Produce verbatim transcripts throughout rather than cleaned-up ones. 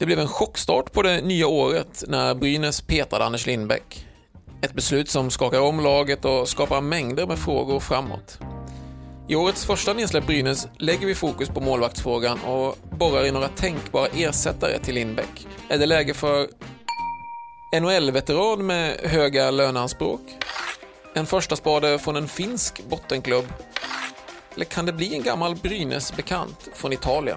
Det blev en chockstart på det nya året när Brynäs petade Anders Lindbäck. Ett beslut som skakar om laget och skapar mängder med frågor framåt. I årets första nedsläpp Brynäs lägger vi fokus på målvaktsfrågan och borrar i några tänkbara ersättare till Lindbäck. Är det läge för N H L-veteran med höga löneanspråk? En första spade från en finsk bottenklubb? Eller kan det bli en gammal Brynäs-bekant från Italien?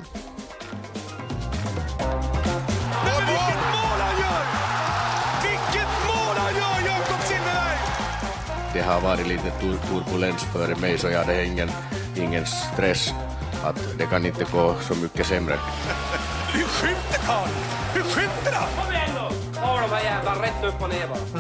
Det har varit lite turbulens för mig, så jag hade ingen, ingen stress att det kan inte gå så mycket sämre. Hur skjuter Karl? Hur skjuter han? Kom igen då! Ta de här jävla rätt upp och ner bara.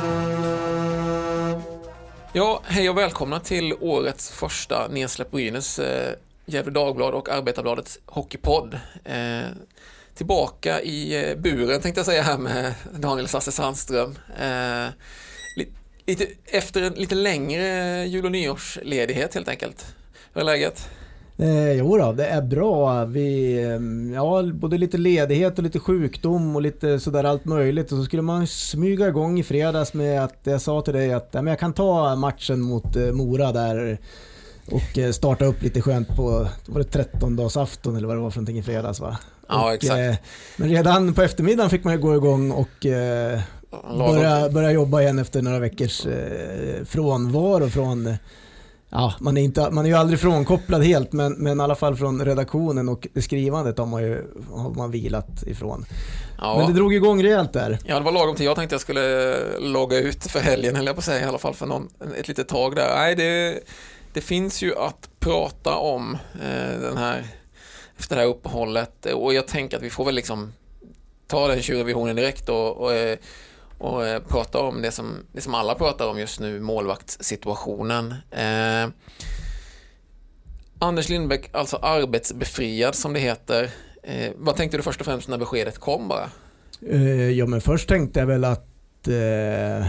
Ja, hej och välkomna till årets första nedsläpp Brynäs, eh, Gefle Dagblad och Arbetarbladets hockeypodd. Eh, tillbaka i eh, buren tänkte jag säga här med Daniel Sasse Sandström. Eh, Lite, efter en lite längre jul- och nyårsledighet helt enkelt. Hur är läget? Eh, jo då, det är bra. Vi, ja, både lite ledighet och lite sjukdom och lite sådär allt möjligt. Och så skulle man smyga igång i fredags med att jag sa till dig att ja, men jag kan ta matchen mot eh, Mora där och eh, starta upp lite skönt på, var det trettondagsafton eller vad det var för någonting i fredags, va? Ja, och, exakt. Eh, men redan på eftermiddagen fick man ju gå igång och eh, börja, börja jobba igen efter några veckors eh, frånvaro från, ja, man är, inte, man är ju aldrig frånkopplad helt, men, men i alla fall från redaktionen och skrivandet har man ju har man vilat ifrån. Ja. Men det drog igång rejält där. Ja, det var lagom till jag tänkte jag skulle logga ut för helgen, eller jag på säga i alla fall för någon, ett litet tag där. Nej, det, det finns ju att prata om eh, den här efter det här uppehållet, och jag tänker att vi får väl liksom ta den tjurrevisionen direkt och, och och eh, prata om det som, det som alla pratar om just nu, målvaktssituationen. Eh, Anders Lindbäck, alltså arbetsbefriad som det heter. Eh, vad tänkte du först och främst när beskedet kom bara? Eh, ja, men först tänkte jag väl att eh,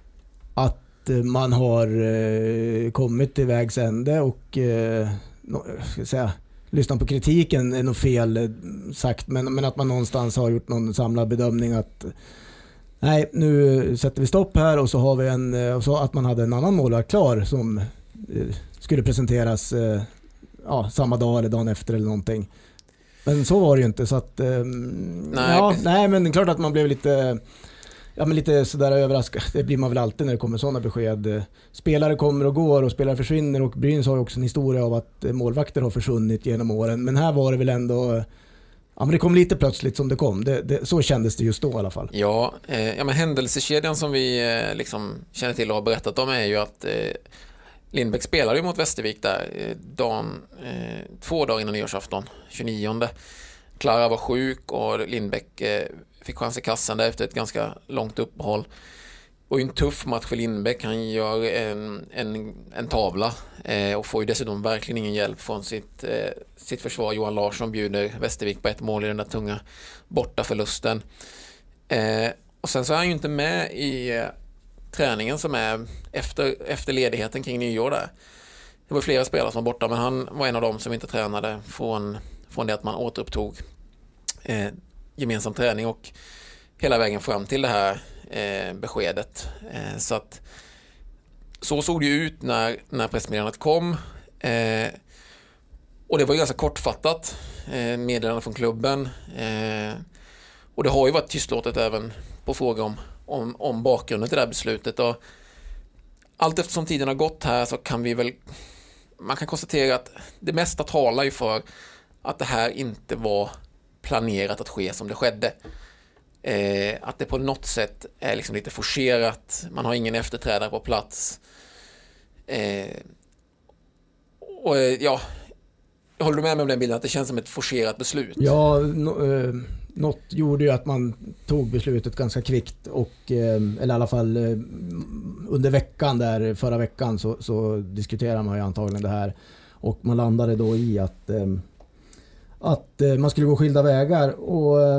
att man har eh, kommit till vägs ände och eh, no, ska jag säga, lyssna på kritiken är nog fel sagt, men, men att man någonstans har gjort någon samlad bedömning att nej, nu sätter vi stopp här, och så har vi en, och så att man hade en annan målvakt klar som eh, skulle presenteras eh, ja, samma dag eller dagen efter eller någonting. Men så var det ju inte, så att eh, nej, ja, nej, men det är klart att man blev lite ja, men lite sådär överraskad. Det blir man väl alltid när det kommer sådana besked. Spelare kommer och går och spelare försvinner, och Brynäs har ju också en historia av att målvakter har försvunnit genom åren, men här var det väl ändå, ja, men det kom lite plötsligt som det kom. Det, det, så kändes det just då i alla fall. Ja, eh, ja men händelsekedjan som vi eh, liksom känner till och har berättat om är ju att eh, Lindbäck spelade ju mot Västervik där eh, dagen, eh, två dagar innan nyårsafton, tjugonionde. Klara var sjuk och Lindbäck eh, fick chans i kassan där efter ett ganska långt uppehåll. Och en tuff match för Lindbäck. Han gör en, en, en tavla eh, och får ju dessutom verkligen ingen hjälp från sitt, eh, sitt försvar. Johan Larsson bjuder Västervik på ett mål i den där tunga borta förlusten. Eh, och sen så är han ju inte med i eh, träningen som är efter, efter ledigheten kring nyår där. Det var flera spelare som var borta, men han var en av dem som inte tränade från, från det att man återupptog eh, gemensam träning och hela vägen fram till det här eh, beskedet. Eh, så att så såg det ut när, när pressmeddelandet kom. Eh, och det var ju ganska kortfattat eh, meddelande från klubben. Eh, och det har ju varit tystlåtet även på fråga om, om, om bakgrunden till det här beslutet. Och allt eftersom tiden har gått här så kan vi väl, man kan konstatera att det mesta talar ju för att det här inte var planerat att ske som det skedde. Eh, att det på något sätt är liksom lite forcerat. Man har ingen efterträdare på plats. Eh, och ja, håller du med mig om den bilden att det känns som ett forcerat beslut? Ja, no, eh, något gjorde ju att man tog beslutet ganska kvickt och eh, eller i alla fall eh, under veckan där, förra veckan så, så diskuterade man ju antagligen det här, och man landade då i att eh, att eh, man skulle gå skilda vägar, och eh,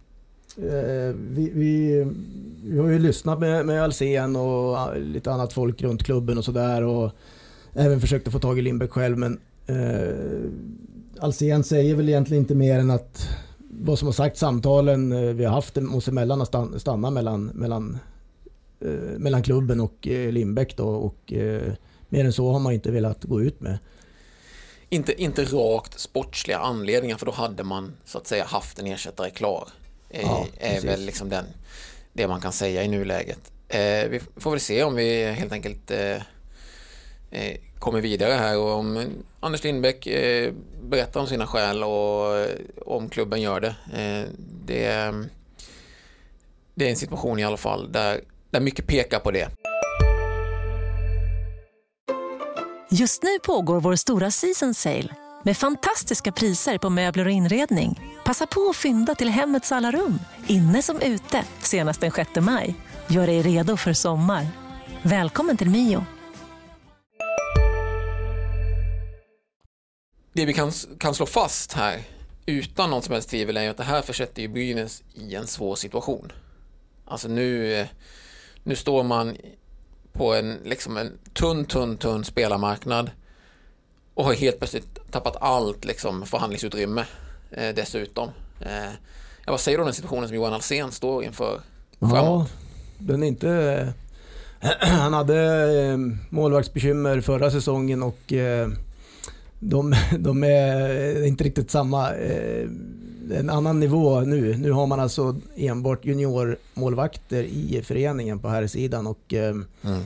vi, vi, vi har ju lyssnat med, med Alsen och lite annat folk runt klubben och sådär, och även försökt att få tag i Lindbäck själv, men eh, Alsen säger väl egentligen inte mer än att vad som har sagt, samtalen vi har haft oss emellan att stanna, stanna mellan, mellan, eh, mellan klubben och eh, Lindbäck då, och eh, mer än så har man inte velat gå ut med. Inte, inte rakt sportsliga anledningar, för då hade man så att säga haft en ersättare klar. Eh, Ja, är väl liksom den, det man kan säga i nuläget. Eh, vi får väl se om vi helt enkelt eh, eh, kommer vidare här, och om Anders Lindbäck eh, berättar om sina skäl och eh, om klubben gör det. Eh, det. Det är en situation i alla fall där, där mycket pekar på det. Just nu pågår vår stora season sale med fantastiska priser på möbler och inredning. Passa på att fynda till hemmets alla rum, inne som ute, senast den sjätte maj. Gör dig redo för sommar. Välkommen till Mio. Det vi kan, kan slå fast här utan någon som helst tvivel är att det här försätter ju Brynäs i en svår situation. Alltså nu, nu står man på en, liksom en tunn, tunn, tunn spelarmarknad och har helt plötsligt tappat allt liksom förhandlingsutrymme eh, dessutom. Eh, jag vad säger du om den situationen som Johan Alsen står inför framåt? Ja, den är inte... Han hade eh, målvaktsbekymmer förra säsongen och eh, de, de är inte riktigt samma, eh, en annan nivå nu. Nu har man alltså enbart juniormålvakter i föreningen på här sidan och eh, mm.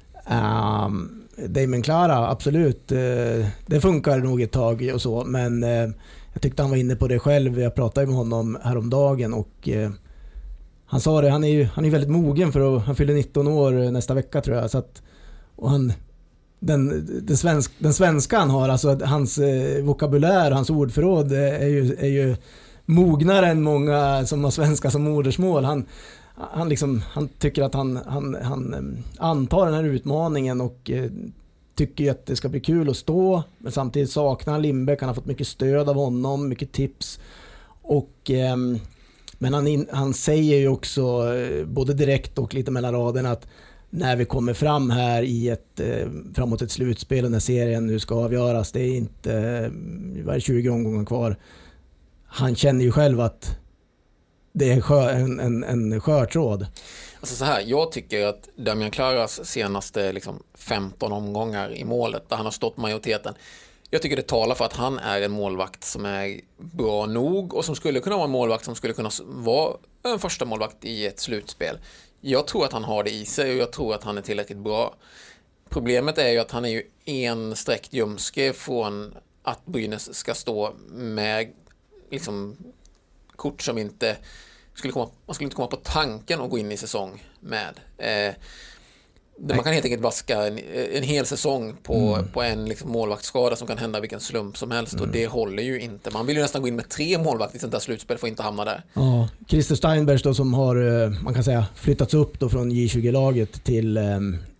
um, Damon Clara, absolut, eh, det funkar nog ett tag och så, men eh, jag tyckte han var inne på det själv. Jag pratade med honom häromdagen och eh, han sa det, han är ju han är väldigt mogen för att, han fyller nitton år nästa vecka tror jag, så att, och han den, den, svensk, den svenska han har, alltså hans eh, vokabulär, hans ordförråd är ju, är ju mognare än många som har svenska som modersmål. Han, han, liksom, han tycker att han, han, han antar den här utmaningen och eh, tycker att det ska bli kul att stå, men samtidigt saknar han Lindbäck. Han har fått mycket stöd av honom, mycket tips och eh, men han, in, han säger ju också eh, både direkt och lite mellan raderna att när vi kommer fram här i ett eh, framåt ett slutspel och när serien nu ska avgöras, det är inte eh, tjugo omgångar kvar. Han känner ju själv att det är skör, en, en, en skörtråd. Alltså så här, jag tycker att Damian Claras senaste liksom femton omgångar i målet där han har stått majoriteten, jag tycker det talar för att han är en målvakt som är bra nog och som skulle kunna vara en målvakt som skulle kunna vara en första målvakt i ett slutspel. Jag tror att han har det i sig och jag tror att han är tillräckligt bra. Problemet är ju att han är ju en sträckt ljumske från att Brynäs ska stå med liksom kort som inte skulle komma, man skulle inte komma på tanken att gå in i säsong med. Eh, man kan helt enkelt vaska en, en hel säsong på, mm. på en liksom målvaktsskada som kan hända vilken slump som helst mm. och det håller ju inte. Man vill ju nästan gå in med tre målvakter i sånt där slutspel för att inte hamna där. Ja, Christer Steinbergs då som har, man kan säga, flyttats upp då från J tjugo-laget till eh,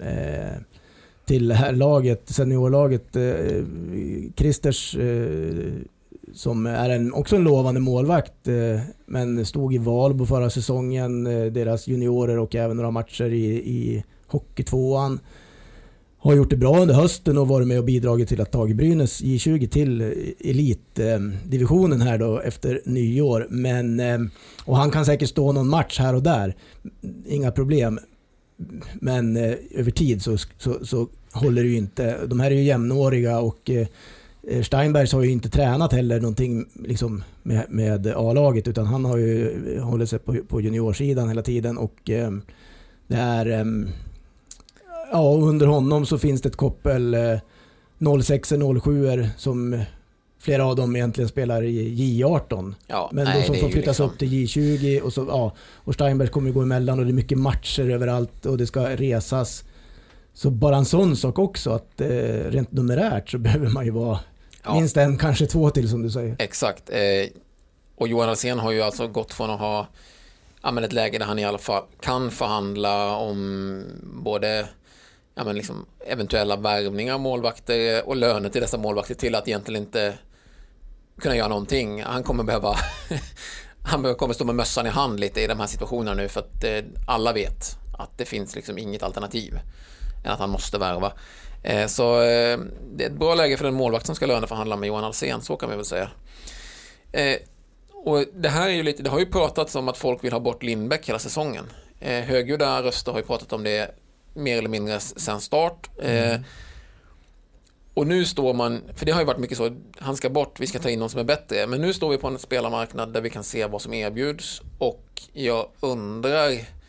till det här laget, seniorlaget. Eh, Christers eh, som är en, också en lovande målvakt eh, men stod i Valbo förra säsongen, eh, deras juniorer och även några matcher i, i hockeytvåan. Har gjort det bra under hösten och varit med och bidragit till att ta Brynäs J tjugo till elitdivisionen här då efter nyår. Men, eh, och han kan säkert stå någon match här och där. Inga problem. Men eh, över tid så, så, så håller det ju inte. De här är ju jämnåriga och eh, Steinbergs har ju inte tränat heller någonting liksom med, med A-laget utan han har ju hållit sig på, på juniorsidan hela tiden och eh, det är eh, ja, under honom så finns det ett koppel eh, noll sex noll sju som flera av dem egentligen spelar i J arton. Ja, men nej, då som får flyttas liksom upp till J tjugo och så ja, och Steinbergs kommer gå emellan och det är mycket matcher överallt och det ska resas. Så bara en sån sak också att eh, rent numerärt så behöver man ju vara ja. minst en, kanske två till som du säger. Exakt. Eh, och Johan Alsen har ju alltså gått från att ha ja, men ett läge där han i alla fall kan förhandla om både ja, men liksom eventuella värvningar av målvakter och löner till dessa målvakter till att egentligen inte kunna göra någonting. Han kommer behöva han kommer stå med mössan i hand lite i de här situationerna nu för att eh, alla vet att det finns liksom inget alternativ än att han måste värva. Eh, så eh, det är ett bra läge för den målvakt som ska löneförhandla med Johan Alsen, så kan vi väl säga. Eh, Och det här är ju lite, det har ju pratats om att folk vill ha bort Lindbäck hela säsongen. Eh, högljudda röster har ju pratat om det mer eller mindre sen start. Eh, mm. Och nu står man, för det har ju varit mycket så, han ska bort, vi ska ta in någon som är bättre. Men nu står vi på en spelarmarknad där vi kan se vad som erbjuds. Och jag undrar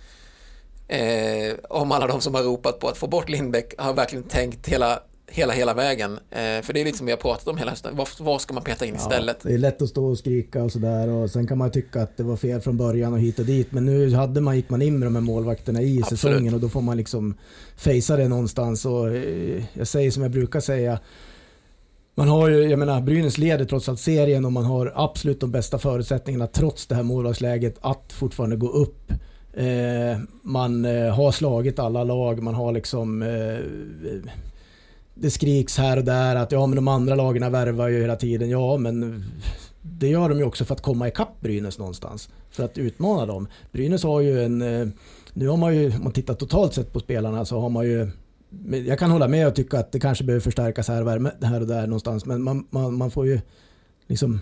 eh, om alla de som har ropat på att få bort Lindbäck har verkligen tänkt hela hela hela vägen. Eh, för det är lite som vi har pratat om hela hösten. Vad, vad ska man peta in ja, istället? Det är lätt att stå och skrika och sådär, och sen kan man tycka att det var fel från början och hit och dit, men nu hade man, gick man in med de här målvakterna i Absolut. säsongen, och då får man liksom fejsa det någonstans. Och eh, jag säger som jag brukar säga, man har ju, jag menar, Brynäs leder trots allt serien, och man har absolut de bästa förutsättningarna trots det här målvaktsläget att fortfarande gå upp. Eh, man eh, har slagit alla lag, man har liksom eh, det skriks här och där att ja, men de andra lagarna värvar ju hela tiden. Ja, men det gör de ju också för att komma ikapp Brynäs någonstans, för att utmana dem. Brynäs har ju en, nu har man ju, om man tittar totalt sett på spelarna, så har man ju, jag kan hålla med och tycka att det kanske behöver förstärkas här och, här och där någonstans, men man, man, man får ju liksom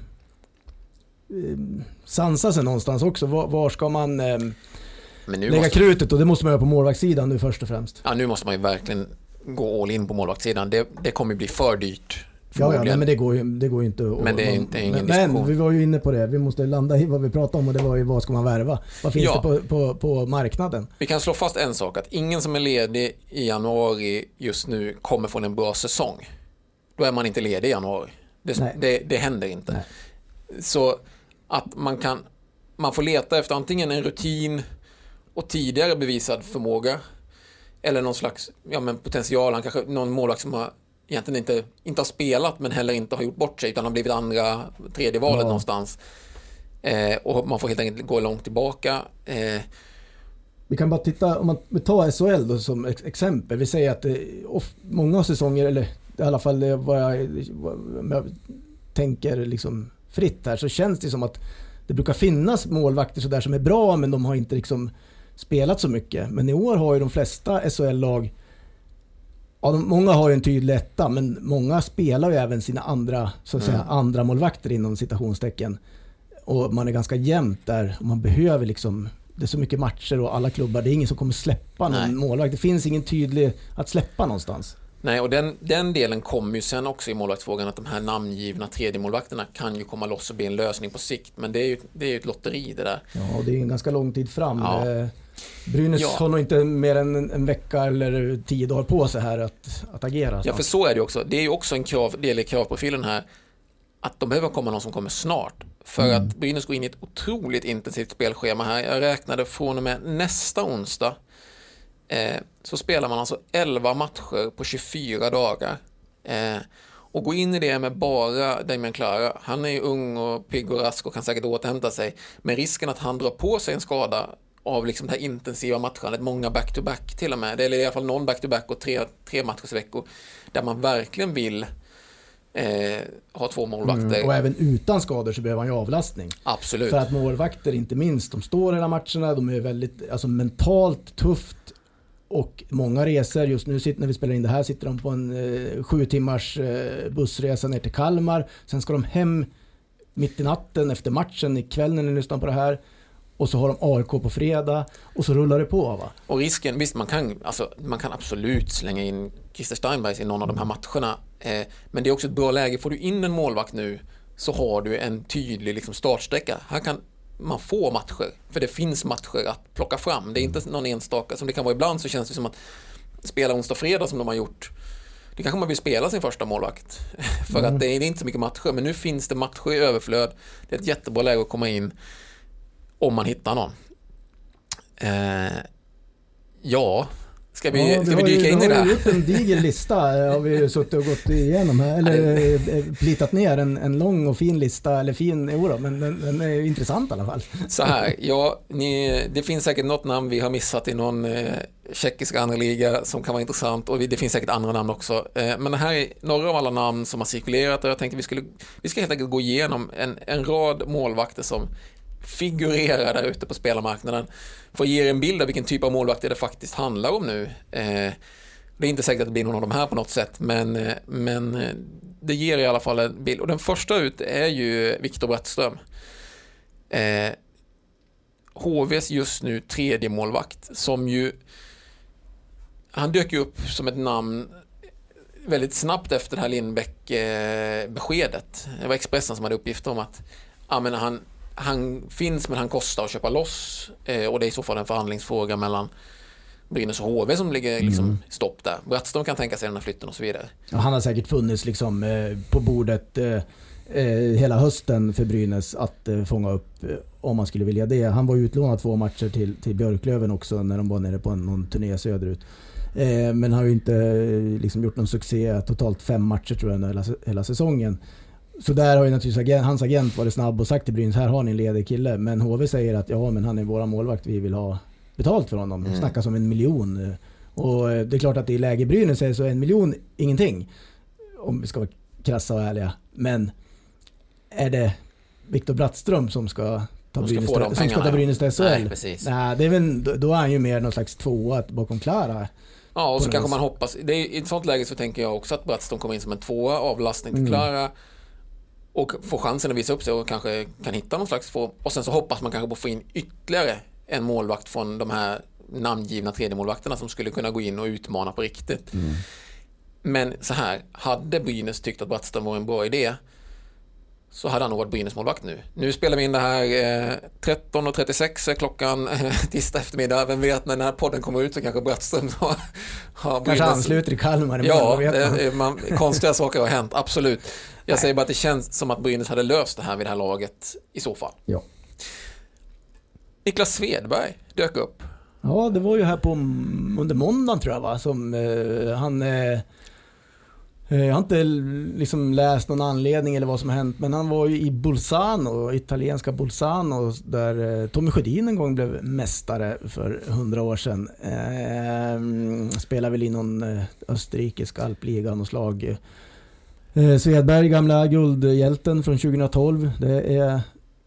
eh, sansa sig någonstans också. Var, var ska man eh, lägga måste... krutet? Och det måste man göra på målvaktssidan nu först och främst. Ja, nu måste man ju verkligen gå all in på målvaktssidan. Det, det kommer bli för dyrt. Ja, ja, nej, men det går ju, det går ju inte. Men det är inte ingen men, diskussion. Men vi var ju inne på det. Vi måste landa i vad vi pratade om, och det var ju vad ska man värva? Vad finns ja. det på, på, på marknaden? Vi kan slå fast en sak, att ingen som är ledig i januari just nu kommer från en bra säsong. Då är man inte ledig i januari. Det, det, det händer inte. Nej. Så att man kan man får leta efter antingen en rutin och tidigare bevisad förmåga, eller någon slags ja, men potential. Han kanske någon målvakt som har egentligen inte, inte har spelat, men heller inte har gjort bort sig, utan har blivit andra, tredje valet ja. någonstans. Eh, och man får helt enkelt gå långt tillbaka. Eh. Vi kan bara titta, om man tar S H L då som exempel. Vi säger att det, of, många säsonger, eller i alla fall det, vad, jag, vad jag tänker liksom fritt här, så känns det som att det brukar finnas målvakter så där som är bra, men de har inte liksom spelat så mycket. Men i år har ju de flesta S H L-lag, ja, de, många har ju en tydlig etta, men många spelar ju även sina andra, så att mm. säga, andra målvakter inom citationstecken. Och man är ganska jämnt där, och man behöver liksom, det är så mycket matcher och alla klubbar, det är ingen som kommer släppa någon Nej. målvakt. Det finns ingen tydlig att släppa någonstans. Nej, och den, den delen kommer ju sen också i målvaktsfrågan, att de här namngivna tredje målvakterna kan ju komma loss och bli en lösning på sikt, men det är ju, det är ju ett lotteri det där. Ja, och det är en ganska lång tid fram. Ja. Brynäs ja. har nog inte mer än en, en vecka eller tio dagar på sig här att, att agera. Ja, för så är det också. Det är ju också en krav, del i kravprofilen här, att de behöver komma någon som kommer snart. För mm. att Brynäs går in i ett otroligt intensivt spelschema här. Jag räknade från och med nästa onsdag eh, så spelar man alltså elva matcher på tjugofyra dagar. Eh, och gå in i det med bara Damian Klara. Han är ju ung och pigg och rask och kan säkert återhämta sig. Men risken att han drar på sig en skada av liksom det här intensiva matchandet, många back-to-back till och med, eller i alla fall någon back-to-back och tre, tre matchersveckor, där man verkligen vill eh, ha två målvakter. Mm, och även utan skador så behöver man ju avlastning. Absolut. För att målvakter, inte minst, de står hela matcherna, de är väldigt alltså, mentalt tufft, och många resor, just nu sitter, när vi spelar in det här, sitter de på en eh, sju timmars eh, bussresa ner till Kalmar, sen ska de hem mitt i natten efter matchen, ikväll när ni lyssnar på det här. Och så har de A I K på fredag, och så rullar det på, va? Och risken, visst man kan, alltså, man kan absolut slänga in Christer Steinbergs i någon av de här matcherna. Eh, men det är också ett bra läge. Får du in en målvakt nu, så har du en tydlig liksom, startsträcka. Här kan man få matcher, för det finns matcher att plocka fram. Det är inte någon enstaka, som det kan vara ibland, så känns det som att spela onsdag fredag som de har gjort. Det kanske man vill spela sin första målvakt. För mm. att det är inte så mycket matcher, men nu finns det matcher i överflöd. Det är ett jättebra läge att komma in om man hittar någon. Eh, ja, ska vi, ja, ska vi dyka ju, in i det här? Vi har gjort en diger lista, har vi suttit och gått igenom här, eller plitat ner en, en lång och fin lista, eller fin, jo, men den, den är intressant i alla fall. Så här, ja, ni, det finns säkert något namn vi har missat i någon eh, tjeckisk andra liga som kan vara intressant, och vi, det finns säkert andra namn också. Eh, men det här är några av alla namn som har cirkulerat, och jag tänkte vi skulle vi ska helt enkelt gå igenom en, en rad målvakter som figurerar där ute på spelarmarknaden, för att ge er en bild av vilken typ av målvakter det faktiskt handlar om nu. Eh, det är inte säkert att det blir någon av de här på något sätt, men, men det ger i alla fall en bild. Och den första ut är ju Viktor Brattström. Eh, H V:s just nu tredje målvakt som ju han dök ju upp som ett namn väldigt snabbt efter det här Lindbäck-beskedet. Det var Expressen som hade uppgift om att ja, men han, han finns men han kostar att köpa loss eh, och det är i så fall en förhandlingsfråga mellan Brynäs och H V som ligger liksom mm. stopp där. Brattström kan tänka sig den här flytten och så vidare. Ja, han har säkert funnits liksom, eh, på bordet eh, eh, hela hösten för Brynäs att eh, fånga upp eh, om man skulle vilja det. Han var utlånad två matcher till, till Björklöven också när de var nere på en, någon turné söderut. Eh, men har ju inte eh, liksom gjort någon succé, totalt fem matcher tror jag hela, hela säsongen. Så där har ju naturligtvis agent, hans agent varit snabb och sagt till Brynäs, här har ni en ledig kille. Men H V säger att ja, men han är våra målvakt, vi vill ha betalt för honom. Mm. Snackas om en miljon. Och det är klart att i läge Brynäs är så en miljon ingenting. Om vi ska vara krassa och ärliga. Men är det Viktor Brattström som ska ta Brynäs, som ska ta Brynäs till S H L? Nej, precis. Nej, det är väl, då är han ju mer någon slags tvåa bakom Klara. Ja, och så kanske man hoppas. Det är, i ett sånt läge så tänker jag också att Brattström kommer in som en tvåa, avlastning till Klara. Mm. Och får chansen att visa upp sig och kanske kan hitta någon slags få. Och sen så hoppas man kanske på att få in ytterligare en målvakt från de här namngivna tredje målvakterna som skulle kunna gå in och utmana på riktigt. Mm. Men så här, hade Brynäs tyckt att Brattström var en bra idé så hade han nog varit Brynäs målvakt nu. Nu spelar vi in det här eh, tretton och trettiosex klockan eh, tisdag eftermiddag. Vem vet, när den här podden kommer ut så kanske Brattström har, har Brynäs... Kanske ansluter i Kalmar. Ja, det, man, konstiga saker har hänt, absolut. Jag Nej. säger bara att det känns som att Brynäs hade löst det här vid det här laget i så fall. Ja. Niklas Svedberg dök upp. Ja, det var ju här på under måndagen tror jag va, som eh, han eh, jag har inte liksom läst någon anledning eller vad som har hänt, men han var ju i Bolzano, italienska Bolzano, där eh, Tommy Sjödin en gång blev mästare för hundra år sedan. Eh, spelar väl i någon eh, österrikisk alpliga och slag. Eh, Svedberg, gamla guldhjälten från tjugohundratolv, det är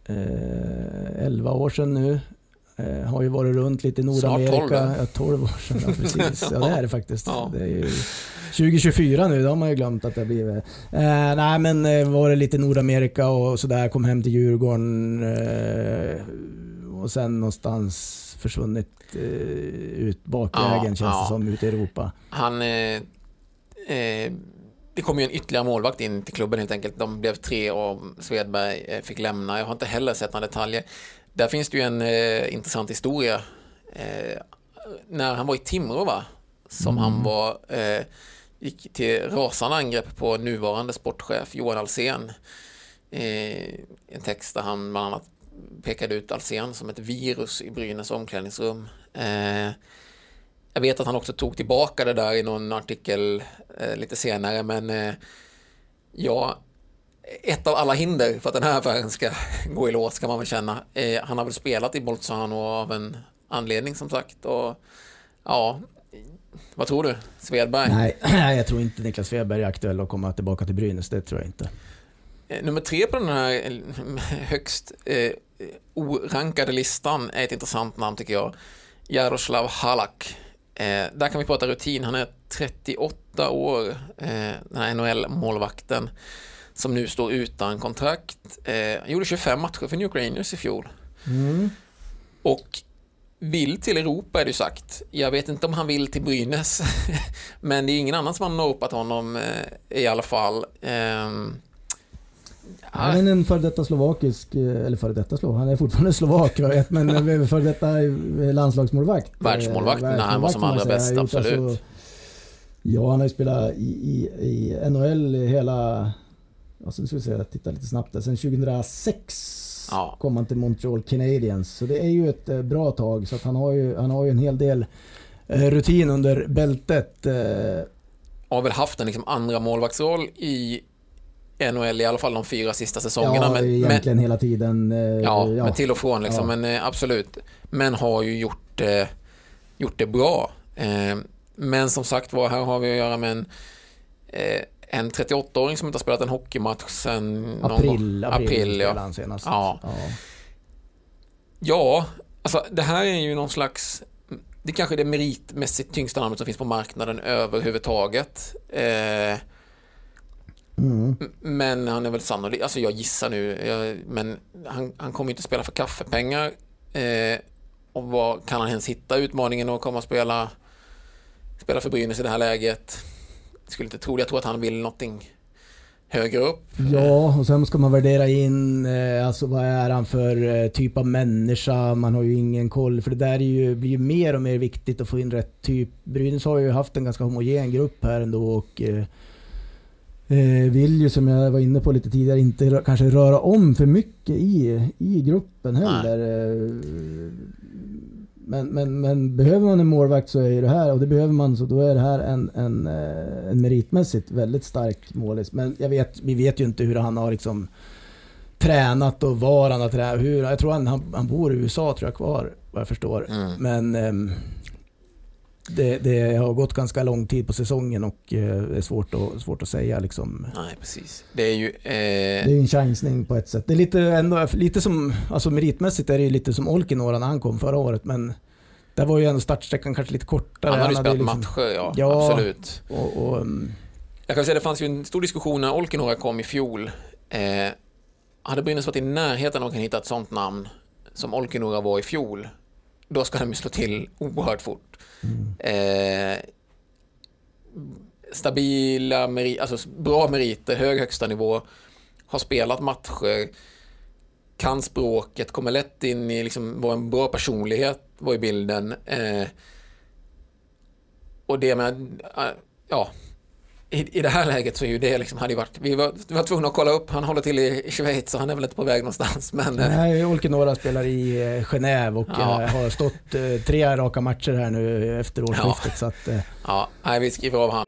eh, elva år sedan nu. Eh, har ju varit runt lite i Nordamerika. Ja, tolv år sedan, ja, precis. Ja, det är det faktiskt. Ja. Det är ju tjugo tjugofyra nu, då har man ju glömt att det blivit. Eh, nej, men eh, var det lite i Nordamerika och sådär, kom hem till Djurgården eh, och sen någonstans försvunnit eh, ut bakvägen, ja, känns ja. det som, ut i Europa. Han... Eh, eh, det kom ju en ytterligare målvakt in till klubben helt enkelt. De blev tre och Svedberg eh, fick lämna. Jag har inte heller sett några detaljer. Där finns det ju en eh, intressant historia. Eh, när han var i Timrå va? Som mm. han var eh, gick till rasande angrepp på nuvarande sportchef Johan Alsen. Eh, en text där han bland annat pekade ut Alsen som ett virus i Brynäs omklädningsrum. Eh, jag vet att han också tog tillbaka det där i någon artikel eh, lite senare, men eh, ja, ett av alla hinder för att den här affären ska gå i lås kan man väl känna. Eh, han har väl spelat i Bolzano av en anledning som sagt. Och ja, vad tror du? Svedberg? Nej, jag tror inte Niklas Svedberg är aktuell att komma tillbaka till Brynäs. Det tror jag inte. Eh, nummer tre på den här högst eh, orankade listan är ett intressant namn tycker jag. Jaroslav Halak. Eh, där kan vi prata rutin. Han är trettioåtta år. Eh, den här N H L-målvakten. Som nu står utan kontrakt. Eh, han gjorde tjugofem matcher för New York Rangers i fjol. Mm. Och vill till Europa är det sagt. Jag vet inte om han vill till Brynäs. Men det är ingen annan som har nopat honom eh, i alla fall. Eh, han är en före detta slovakisk, eller före detta slovak, han är fortfarande slovak, vet, men före detta landslagsmålvakt. Världsmålvakt när han var som allra bäst, absolut. Alltså, ja, han har ju spelat i, i, i N H L hela... Alltså, nu ska vi se, titta lite snabbt där. Sen tjugohundrasex ja. kom han till Montreal Canadiens. Så det är ju ett eh, bra tag. Så att han, har ju, han har ju en hel del eh, rutin under bältet. Eh. Har väl haft en liksom, andra målvaktsroll i N H L i alla fall de fyra sista säsongerna. Ja, men, egentligen men, hela tiden. Eh, ja, ja, men till och från liksom. Ja. Men eh, absolut. Men har ju gjort, eh, gjort det bra. Eh, men som sagt var, här har vi att göra med en... Eh, En trettioåttaåring som inte har spelat en hockeymatch sen april, april, april ja. senast. Ja. Ja. ja, alltså det här är ju någon slags, det kanske är det meritmässigt tyngsta namnet som finns på marknaden överhuvudtaget. Eh, Mm. Men han är väl sannolikt, alltså jag gissar nu, jag, men han, han kommer inte spela för kaffepengar. Eh, och vad kan han ens hitta utmaningen och komma och spela, spela för Brynäs i det här läget? Jag skulle inte tro det, jag tror att han vill någonting högre upp. Ja, och sen ska man värdera in eh, alltså vad är han för eh, typ av människa, man har ju ingen koll, för det där är ju, blir ju mer och mer viktigt att få in rätt typ. Brynäs har ju haft en ganska homogen grupp här ändå och eh, eh, vill ju, som jag var inne på lite tidigare, inte rö- kanske röra om för mycket i, i gruppen heller. Eh, men, men, men behöver man en målvakt så är det här, och det behöver man, så då är det här en, en, en meritmässigt väldigt stark målis. Men jag vet, vi vet ju inte hur han har liksom tränat och var han har tränat. Hur, jag tror han, han, han bor i U S A tror jag kvar, vad jag förstår. Mm. Men um, det, det har gått ganska lång tid på säsongen och uh, det är svårt att, svårt att säga liksom. Nej, precis. Det är ju... Eh... Det är ju en chansning på ett sätt. Det är lite, ändå, lite som, alltså meritmässigt är det ju lite som Olkinuora när han kom förra året, men där var ju ändå startsträckan kanske lite kortare. Han hade ju han spelat liksom, matcher, ja, ja absolut. Och, och, um, Jag kan säga att det fanns ju en stor diskussion när Olkinuora kom i fjol. Eh, hade Brynäs varit i närheten och kan hitta ett sånt namn som Olkinuora var i fjol, då ska de ju slå till oerhört fort. mm. Eh, stabila meri- alltså bra meriter, hög högsta nivå, har spelat matcher, kan språket, kommer lätt in i liksom, var en bra personlighet var i bilden. Eh, och det med äh, ja I, i det här läget så är ju det liksom, hade ju varit, vi var, vi var tvungna att kolla upp, han håller till i Schweiz så han är väl inte på väg någonstans, men nej, Olkinuora spelar i eh, Genève och ja. eh, har stått eh, tre raka matcher här nu efter årsskiftet, ja. så att eh. ja, nej, vi skriver av han.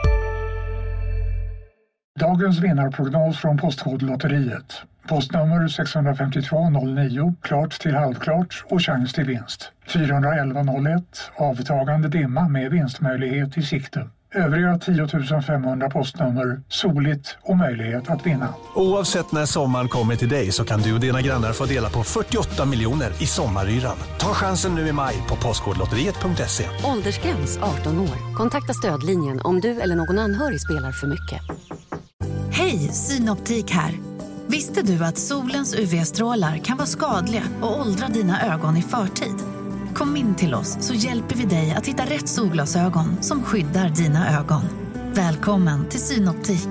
Dagens vinnarprognos från Postkodlotteriet. Postnummer sex fem två noll nio, klart till halvklart och chans till vinst. fyra elva noll ett, avtagande dimma med vinstmöjlighet i sikte. Övriga tio tusen femhundra postnummer, soligt och möjlighet att vinna. Oavsett när sommaren kommer till dig så kan du och dina grannar få dela på fyrtioåtta miljoner i sommaryran. Ta chansen nu i maj på postkodlotteriet punkt se. Åldersgräns arton år. Kontakta stödlinjen om du eller någon anhörig spelar för mycket. Hej, Synoptik här. Visste du att solens U V-strålar kan vara skadliga och åldra dina ögon i förtid? Kom in till oss så hjälper vi dig att hitta rätt solglasögon som skyddar dina ögon. Välkommen till Synoptik.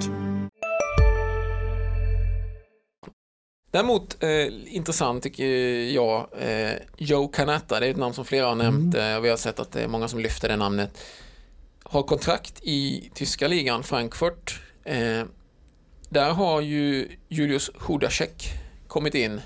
Däremot eh, intressant tycker jag, eh, Joe Cannata, det är ett namn som flera har nämnt, mm. eh, vi har sett att det är många som lyfter det namnet. Har kontrakt i tyska ligan Frankfurt. Eh, där har ju Julius Hudacek kommit in.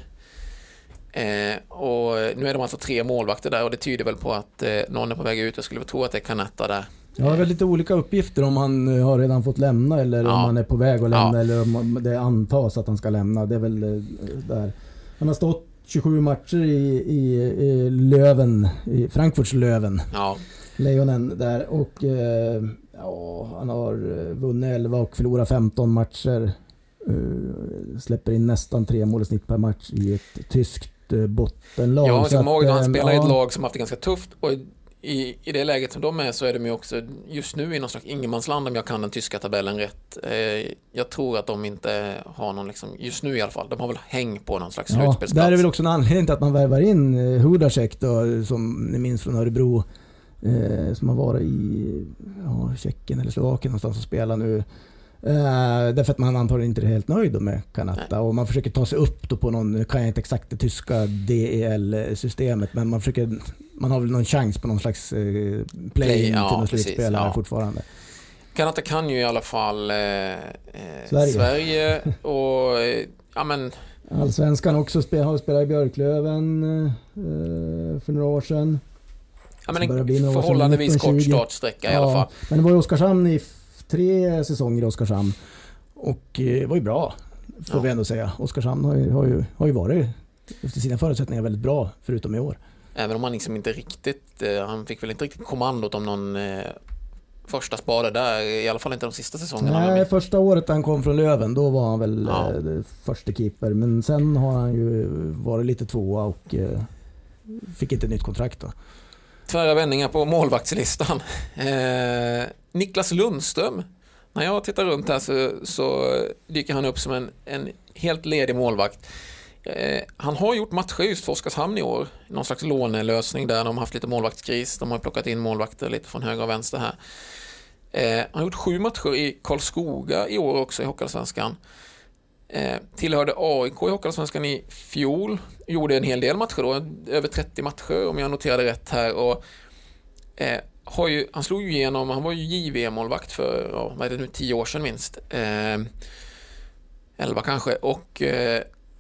Eh, och nu är de alltså tre målvakter där och det tyder väl på att eh, någon är på väg ut. Jag skulle tro att det är Cannata där. Ja, det är lite olika uppgifter om han har redan fått lämna eller ja. om han är på väg att lämna, ja. eller om det antas att han ska lämna. Det är väl där. Han har stått tjugosju matcher i, i, i Löven, i Frankfurts Löven. Ja. Lejonen där, och eh, ja, han har vunnit elva och förlorat femton matcher. Uh, släpper in nästan tre mål i snitt per match i ett tyskt uh, bottenlag. Ja, så att, han spelar i ja. ett lag som haft det ganska tufft, och i, i det läget som de är så är de ju också just nu i någon slags ingenmansland om jag kan den tyska tabellen rätt. Eh, jag tror att de inte har någon liksom, just nu i alla fall, de har väl häng på någon slags ja, slutspelsplats. Där är väl också en anledning till att man värvar in uh, Hudacek då, som ni minns från Örebro, uh, som har varit i ja, Tjeckien eller Slovakien någonstans och spelar nu. Uh, därför att man antagligen inte är helt nöjd med Cannata, och man försöker ta sig upp då på någon, kan jag inte exakt det tyska D E L-systemet, men man försöker, man har väl någon chans på någon slags uh, play-in Play, ja, till någon slutspelare ja. fortfarande. Kanata kan ju i alla fall eh, Sverige. Sverige och eh, ja men Allsvenskan också spel, har spelat i Björklöven eh, för några år sedan. Ja, men en förhållandevis kort startsträcka i alla fall. Ja, men det var ju Oskarshamn i tre säsonger i Oskarshamn och det eh, var ju bra, får ja. vi ändå säga. Oskarshamn har ju, har, ju, har ju varit efter sina förutsättningar väldigt bra, förutom i år. Även om han liksom inte riktigt, eh, han fick väl inte riktigt kommandot om någon eh, första spade där, i alla fall inte de sista säsongerna. Nej, första året han kom från Löven, då var han väl ja. eh, första keeper, men sen har han ju varit lite tvåa och eh, fick inte ett nytt kontrakt då. Tvära vändningar på målvaktslistan. Eh, Niklas Lundström när jag tittar runt här så, så dyker han upp som en, en helt ledig målvakt. Eh, han har gjort matcher just för Oskarshamn i år. Någon slags lånelösning där de har haft lite målvaktskris. De har plockat in målvakter lite från höger och vänster här. Eh, han har gjort sju matcher i Karlskoga i år också i Hockeyallsvenskan. Eh, tillhörde A I K i Hockeyallsvenskan i fjol. Gjorde en hel del matcher då, över trettio matcher om jag noterade rätt här. Och eh, har ju, han slog ju igenom, han var ju J V M-målvakt för, ja, vad är det nu, tio år sedan minst. Eh, elva kanske. Och eh,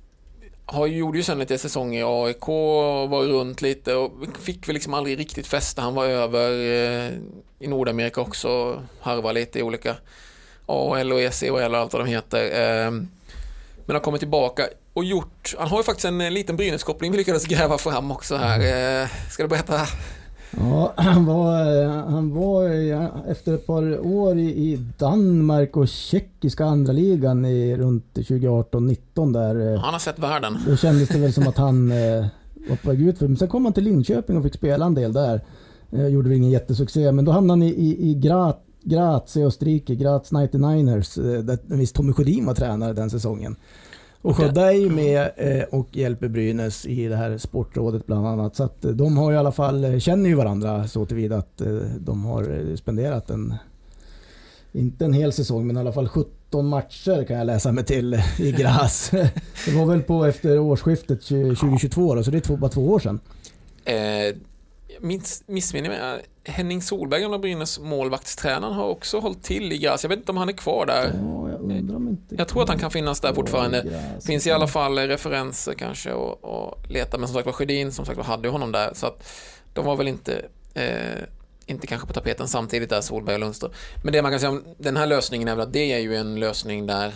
har ju, gjorde ju sen lite säsong i A I K, var runt lite och fick väl liksom aldrig riktigt fästa. Han var över eh, i Nordamerika också, harva lite i olika A L och E C och L och allt vad de heter. Eh, men har kommit tillbaka och gjort, han har ju faktiskt en liten Brynäs-koppling vi lyckades gräva fram också här. Eh, ska du berätta? Ja, han var, han var efter ett par år i Danmark och tjeckiska andra ligan i runt tjugo arton nitton där. Han har sett världen. Då kändes det väl som att han var på väg ut för. Men sen kom han till Linköping och fick spela en del där. Gjorde väl ingen jättesuccé, men då hamnade han i, i, i Graz, Graz i Österrike, Graz nittionioers, där en viss Tommy Sjödin var tränare den säsongen. Och Sjödda är ju med och hjälper Brynäs i det här sportrådet bland annat. Så att de har i alla fall, känner ju varandra så tillvida att de har spenderat en, inte en hel säsong, men i alla fall sjutton matcher kan jag läsa mig till i Graz. Det var väl på efter årsskiftet tjugo tjugotvå då, så det är två, bara två år sedan. Eh, miss, missminner mig, Henning Solberg, gamla Brynäs målvaktstränaren, har också hållit till i Graz. Jag vet inte om han är kvar där. Ja, jag undrar om inte. Jag tror att han kan finnas där fortfarande. Det finns i alla fall referenser kanske och, och leta. Men som sagt var Sjödin som sagt var hade ju honom där. Så att de var väl inte eh, inte kanske på tapeten samtidigt där, Solberg och Lundström. Men det man kan säga om den här lösningen är väl att det är ju en lösning där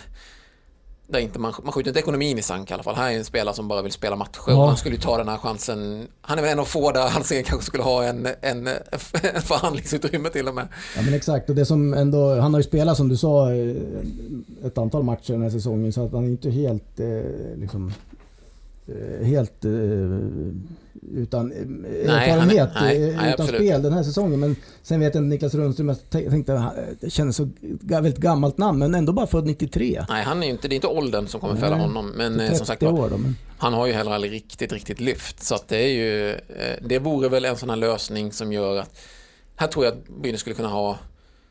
där inte man, man skjuter inte ekonomin i sank i alla fall. Här är en spelare som bara vill spela matcher. Ja. Och han skulle ju ta den här chansen. Han är väl en av få där han sen kanske skulle ha en, en, en förhandlingsutrymme till och med. Ja, men exakt. Och det som ändå, han har ju spelat som du sa ett antal matcher den här säsongen, så att han är inte helt eh, liksom helt eh, utan nej, erfarenhet han, nej, utan nej, absolut. spel den här säsongen. Men sen vet jag Niklas Rundström, jag tänkte det känns så väldigt gammalt namn, men ändå bara född nittiotre. Nej, han är ju inte, det är inte åldern som kommer fälla honom, men som sagt år då, men han har ju heller aldrig riktigt riktigt lyft, så att det är ju det vore väl en sån här lösning som gör att här tror jag att Brynäs skulle kunna ha,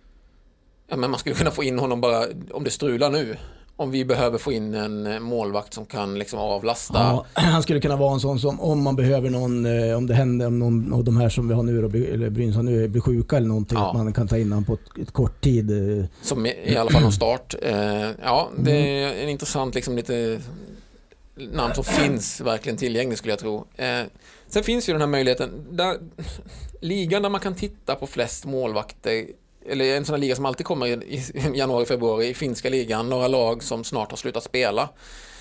ja, men man skulle kunna få in honom bara om det strular nu. Om vi behöver få in en målvakt som kan liksom avlasta. Ja, han skulle kunna vara en sån som om man behöver någon, om det händer om någon av de här som vi har nu, eller Brynäs har nu, blir sjuka eller någonting, ja. Att man kan ta in honom på ett, ett kort tid. Som i alla fall någon start. Ja, det är en intressant liksom lite namn som finns verkligen tillgänglig skulle jag tro. Sen finns ju den här möjligheten där, ligan där man kan titta på flest målvakter, eller en sån här liga som alltid kommer i januari, februari i finska ligan, några lag som snart har slutat spela.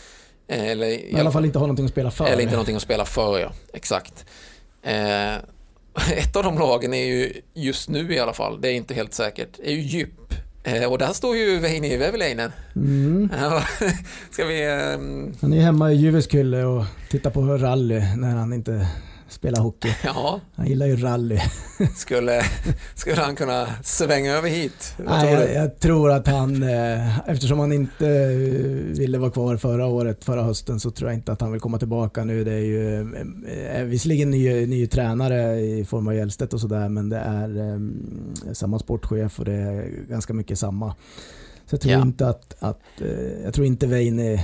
Eller i, i alla fall inte har någonting att spela för. Eller inte någonting att spela för, ja. Exakt. Eh, ett av de lagen är ju just nu i alla fall, det är inte helt säkert, är ju Djup. Eh, och där står ju Väinö Väveläinen. Mm. Ska vi... Um... Han är hemma i Jyväskylä och tittar på rally när han inte spela hockey. Ja. Han gillar ju rally. Skulle, skulle han kunna svänga över hit? Nej, jag, jag tror att han, eftersom han inte ville vara kvar förra året, förra hösten, så tror jag inte att han vill komma tillbaka nu. Det är ju är visserligen ny, ny tränare i form av Hjellstedt och sådär, men det är eh, samma sportchef och det är ganska mycket samma. Så jag tror ja. inte att, att jag tror inte Väinö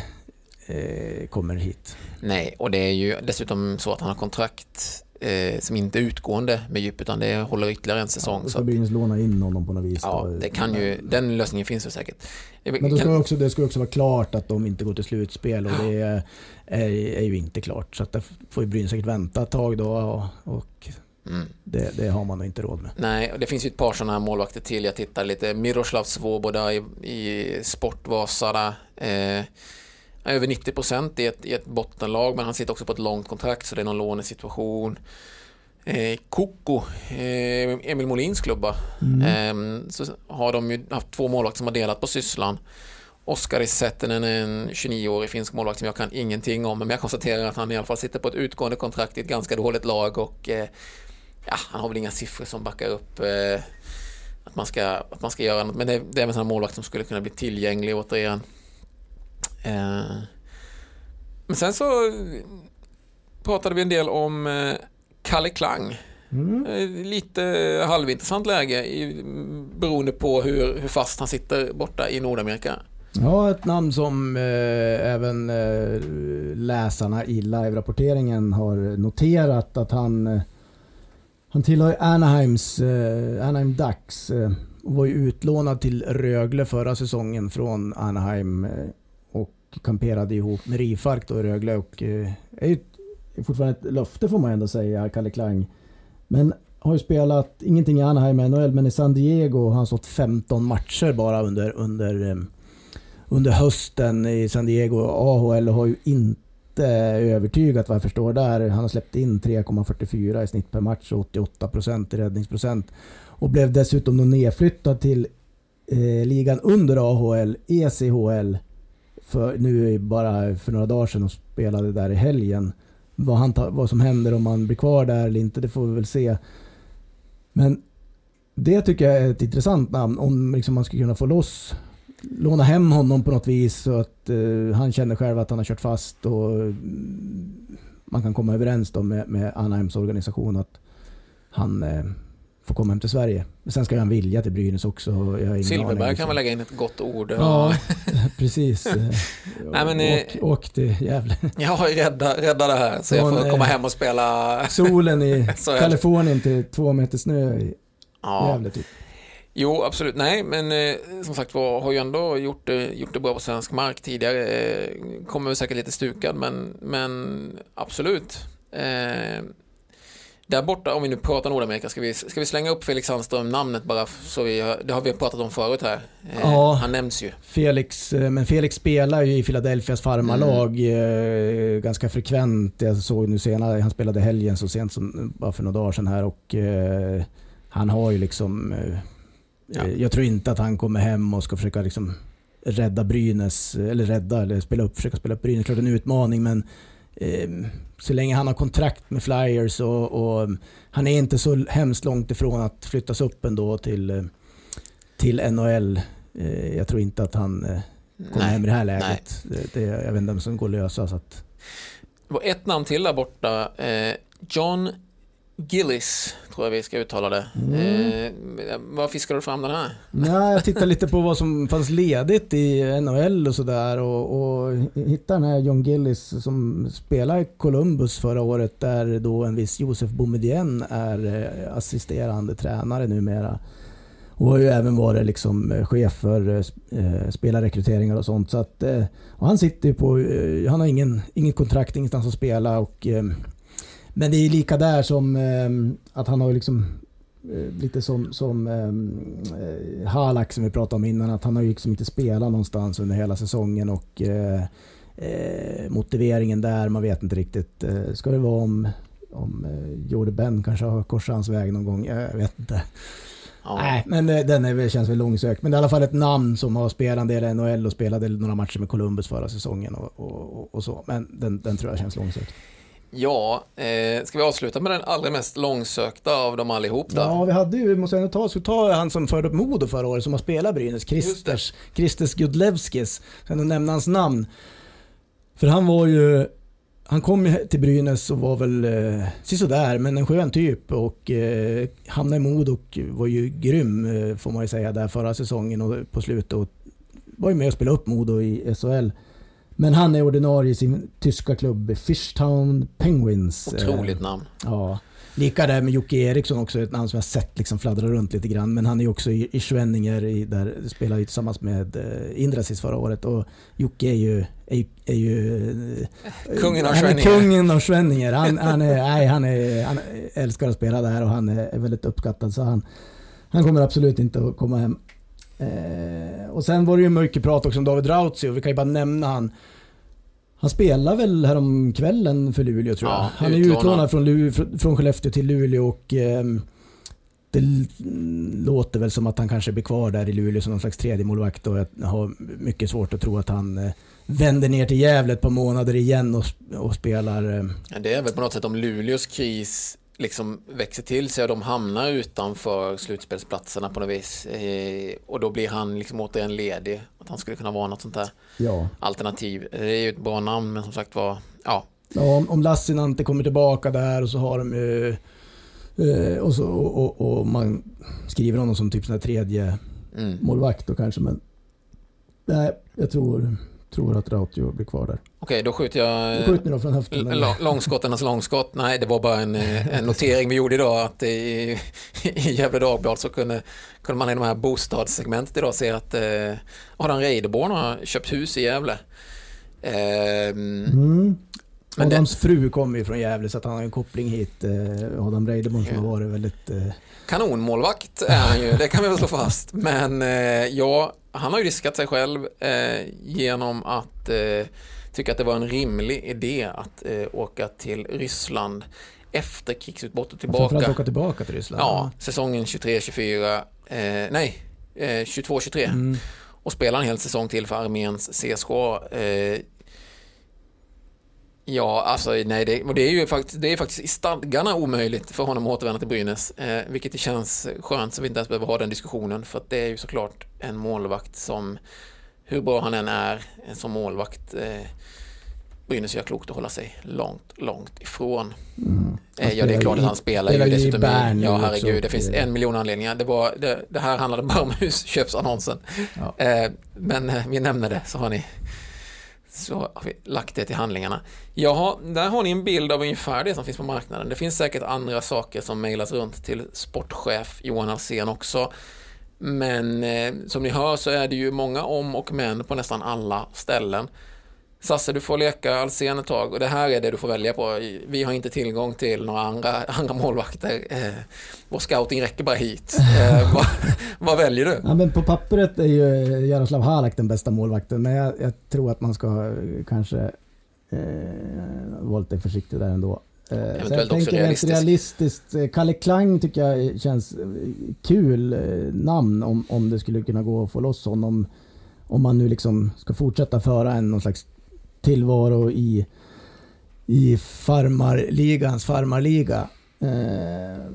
kommer hit. Nej, och det är ju dessutom så att han har kontrakt eh, som inte är utgående med Djup, utan det håller ytterligare en säsong. Ja, så ska Brynäs låna in honom på något vis. Ja, då. det kan ju, den lösningen finns ju säkert. Men då ska också, det ska också vara klart att de inte går till slutspel, och det är, är, är ju inte klart. Så att det får ju Brynäs säkert vänta ett tag då, och, och mm. det, det har man nog inte råd med. Nej, och det finns ju ett par sådana här målvakter till. Jag tittar lite, Miroslav Svoboda i, i Sportvasa där. Eh, över nittio procent i ett, i ett bottenlag, men han sitter också på ett långt kontrakt, så det är någon lånesituation. Eh, Koko, eh, Emil Molins klubba, mm. eh, så har de ju haft två målvakter som har delat på sysslan. Oskar Isättinen är en tjugonio-årig finsk målvakt som jag kan ingenting om, men jag konstaterar att han i alla fall sitter på ett utgående kontrakt i ett ganska dåligt lag, och eh, ja, han har väl inga siffror som backar upp eh, att man ska, att man ska göra något. Men det, det är med sådana målvakt som skulle kunna bli tillgänglig återigen. Eh, men sen så pratade vi en del om eh, Kalle Klang. Mm. Eh, lite halvintressant läge i, beroende på hur, hur fast han sitter borta i Nordamerika. Ja, ett namn som eh, även eh, läsarna i live-rapporteringen har noterat att han eh, han tillhör Anaheims eh, Anaheim Ducks eh, och var ju utlånad till Rögle förra säsongen från Anaheim eh, och kamperade ihop med Rifark då i Rögle och eh, är ju fortfarande ett löfte får man ändå säga, Kalle Klang. Men har ju spelat ingenting i Anaheim N H L, men i San Diego har han stått femton matcher bara under under eh, under hösten i San Diego. A H L har ju inte övertygat vad jag förstår där. Han har släppt in tre komma fyrtiofyra i snitt per match och åttioåtta procent i räddningsprocent. Och blev dessutom då nedflyttad till eh, ligan under A H L, E C H L, för nu bara för några dagar sedan och spelade där i helgen. Vad, han ta, vad som händer om man blir kvar där eller inte, det får vi väl se. Men det tycker jag är ett intressant namn om liksom man ska kunna få loss låna hem honom på något vis så att uh, han känner själv att han har kört fast och uh, man kan komma överens då med, med Anaheims organisation att han uh, får komma hem till Sverige. Men sen ska han vilja till Brynäs också. Jag Silverberg kan väl lägga in ett gott ord. Ja, precis. Nej, men, åk, åk till Gävle. Ja, rädda, rädda det här så jag får komma hem och spela solen i Kalifornien till två meter snö i ja. Gävle typ. Jo, absolut. Nej, men eh, som sagt var, har ju ändå gjort, eh, gjort det bra på svensk mark tidigare. Eh, kommer väl säkert lite stukad, men, men absolut. Eh, där borta, om vi nu pratar Nordamerika, ska vi, ska vi slänga upp Felix Sandström namnet bara, så vi, det har vi pratat om förut här. Eh, ja, han nämns ju. Felix, men Felix spelar ju i Philadelphias farmarlag mm. eh, ganska frekvent. Jag såg nu senare, han spelade helgen så sent som bara för några dagar sedan här och eh, han har ju liksom... Eh, Ja. Jag tror inte att han kommer hem och ska försöka liksom rädda Brynäs eller rädda eller spela upp, försöka spela upp Brynäs. Det är en utmaning, men eh, så länge han har kontrakt med Flyers och, och han är inte så hemskt långt ifrån att flyttas upp ändå till, till N H L. Eh, jag tror inte att han eh, kommer nej, hem i det här läget. Det, det, jag vet inte om som går att lösa. Så att... Det var ett namn till där borta. Eh, John Gillis, tror jag vi ska uttala det. Mm. Eh, vad fiskar du fram den här? Ja, jag tittar lite på vad som fanns ledigt i N H L och sådär och, och hittar den här John Gillis som spelar i Columbus förra året, där då en viss Josef Boumedienne är assisterande tränare numera. Och har ju även varit liksom chef för eh, spelarrekryteringar och sånt. Så att, eh, och han sitter ju på, eh, han har ingen, inget kontrakt, ingenstans att spela och eh, men det är lika där som eh, att han har liksom eh, lite som, som eh, Halak som vi pratade om innan, att han har ju liksom inte spelat någonstans under hela säsongen och eh, eh, motiveringen där, man vet inte riktigt. Eh, ska det vara om, om eh, Jordy Ben kanske har korsat hans väg någon gång? Jag vet inte. Ja. Nej, men eh, den är väl, känns väl långsökt. Men det är i alla fall ett namn som har spelat en del i N H L och spelade några matcher med Columbus förra säsongen och, och, och så. Men den, den tror jag känns långsökt. Ja, eh, ska vi avsluta med den allra mest långsökta av dem allihop då? Ja, vi hade ju, vi måste ändå ta, så ta han som förde upp Modo förra året som har spelat Brynäs, Kristers, Kristes Gudlevskis. Sen att nämna hans namn. För han var ju, han kom ju till Brynäs och var väl eh, sådär, men en skön typ och eh, hamnade i Modo och var ju grym eh, får man ju säga där förra säsongen och på slutet och var ju med och spelade upp Modo i S H L. Men han är ordinarie i sin tyska klubb Fishtown Penguins. Otroligt namn. Ja. Lika där med Jocke Eriksson också, ett namn som jag sett liksom fladdra runt lite grann. Men han är ju också i, i Schwenninger i, där spelar ju tillsammans med eh, Indrasis förra året. Och Jocke är ju, är, är ju eh, kungen av Schwenninger. Kungen av Schwenninger. Han, han, är, nej, han, är, han älskar att spela där och han är, är väldigt uppskattad. Så han, han kommer absolut inte att komma hem. Eh, och sen var det ju mycket prat också om David Rautzi och vi kan ju bara nämna han. Han spelar väl här om kvällen för Luleå tror jag. Ja, han är ju utlånad från, Lu- från Skellefteå till Luleå och eh, det l- låter väl som att han kanske blir kvar där i Luleå som någon slags tredje målvakt och jag har mycket svårt att tro att han eh, vänder ner till Gävle ett par månader igen och, och spelar. Eh. Ja, det är väl på något sätt om Luleås kris liksom växer till sig och de hamnar utanför slutspelsplatserna på något vis. Eh, och då blir han liksom återigen ledig. Att han skulle kunna vara något sånt där ja. alternativ. Det är ju ett bra namn, men som sagt var, ja. Ja, om, om Lassinantti kommer tillbaka där och så har de ju eh, och, så, och, och, och man skriver honom som typ sån här tredje mm. målvakt då kanske, men nej, jag tror tror att Rautio blir kvar där. Okej, då skjuter jag skjuter då från höften, l- långskotternas långskott. Nej, det var bara en, en notering vi gjorde idag att i, i Gävle Dagblad så kunde, kunde man i de här bostadssegmentet idag se att eh, Adam Reideborn har köpt hus i Gävle. Eh, mm. Men Adams det, fru kommer ju från Gävle så att han har en koppling hit. Eh, Adam Reideborn som ja. har varit väldigt... Eh... Kanonmålvakt är han ju, det kan vi väl slå fast. Men eh, ja, han har ju riskat sig själv eh, genom att eh, tycka att det var en rimlig idé att eh, åka till Ryssland efter krigsutbrottet tillbaka. Framförallt åka tillbaka till Ryssland. Ja, säsongen tjugotre tjugofyra, eh, nej, eh, tjugotvå tjugotre. Mm. Och spela en hel säsong till för arméns C S K A. Eh, Ja, alltså nej, det, det är ju faktiskt, det är faktiskt i stadgarna omöjligt för honom att återvända till Brynäs, eh, vilket det känns skönt så vi inte ens behöver ha den diskussionen, för att det är ju såklart en målvakt som, hur bra han än är som målvakt, eh, Brynäs gör klokt att hålla sig långt, långt ifrån. Mm. Eh, ja, det är klart att han spelar ju dessutom i, ja herregud, det finns en miljon anledningar. Det, var, det, det här handlade bara om husköpsannonsen. Ja. Eh, men eh, vi nämner det så har ni så har vi lagt det till handlingarna. Jaha, där har ni en bild av ungefär det som finns på marknaden. Det finns säkert andra saker som mejlas runt till sportchef Johan Alsen också. Men eh, som ni hör så är det ju många om och men på nästan alla ställen. Sasse, du får leka Alsen ett tag och det här är det du får välja på. Vi har inte tillgång till några andra, andra målvakter. Eh, vår scouting räcker bara hit. Eh, vad, vad väljer du? Ja, men på pappret är ju Jaroslav Halak den bästa målvakten, men jag, jag tror att man ska kanske eh, vara lite försiktig där ändå. Eh, Eventuellt så jag också tänker realistiskt. realistiskt. Kalle Klang tycker jag känns kul eh, namn om, om det skulle kunna gå att få loss honom. Om man nu liksom ska fortsätta föra en någon slags tillvaro i i farmarligans farmarliga. Eh,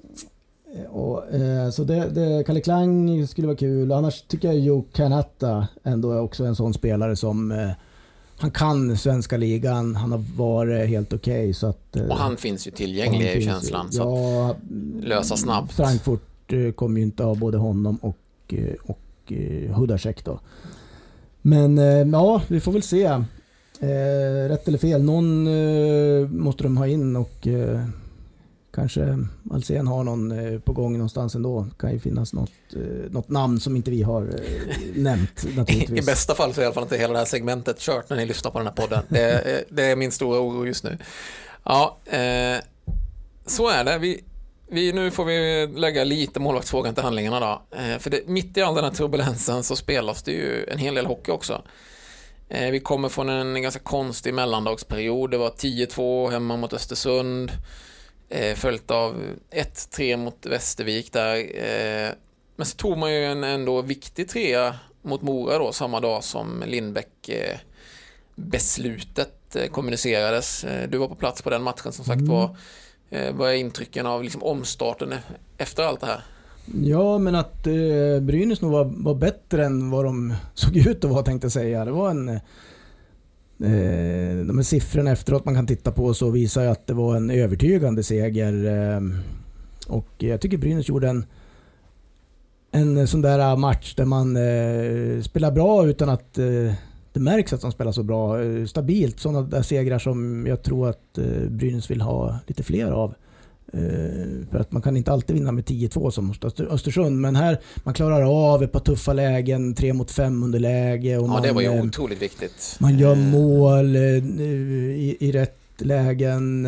och, eh, så det, det Kalle Klang skulle vara kul. Annars tycker jag Joe Kanata ändå är också en sån spelare som eh, han kan svenska ligan, han har varit helt okej okay, så att eh, och han finns ju tillgänglig i känslan ju, så ja, att lösa snabbt. Frankfurt eh, kommer ju inte ha både honom och eh, och eh, Hudacek då. Men eh, ja, vi får väl se. Eh, rätt eller fel, någon eh, måste de ha in och eh, kanske Alsen har någon eh, på gång någonstans ändå. Kan ju finnas något, eh, något namn som inte vi har eh, nämnt naturligtvis. I bästa fall så är i alla fall inte hela det här segmentet kört när ni lyssnar på den här podden. Det är, det är min stora oro just nu. Ja, eh, så är det. Vi, vi, nu får vi lägga lite målvaktsfrågan till handlingarna då. Eh, för det, mitt i all den här turbulensen så spelas det ju en hel del hockey också. Eh, vi kommer från en ganska konstig mellandagsperiod. Det var tio två hemma mot Östersund. Eh, följt av ett tre mot Västervik där. Eh, men så tog man ju en ändå viktig trea mot Mora då, samma dag som Lindbäck eh, beslutet eh, kommunicerades. Eh, du var på plats på den matchen som sagt. Mm. var. Eh, vad är intrycken av liksom, omstarten efter allt det här? Ja, men att eh, Brynäs nog var, var bättre än vad de såg ut att vara, tänkte jag säga. Det var en... Eh, de här siffrorna efteråt man kan titta på så visar ju att det var en övertygande seger. Eh, och jag tycker Brynäs gjorde en, en sån där match där man eh, spelar bra utan att eh, det märks att de spelar så bra. Eh, stabilt, sådana där segrar som jag tror att eh, Brynäs vill ha lite fler av. Uh, för att man kan inte alltid vinna med tio två som Östersund, men här man klarar av ett par tuffa lägen, tre mot fem underläge och ja, man, det var ju otroligt viktigt. Man gör mål uh, i, i rätt lägen.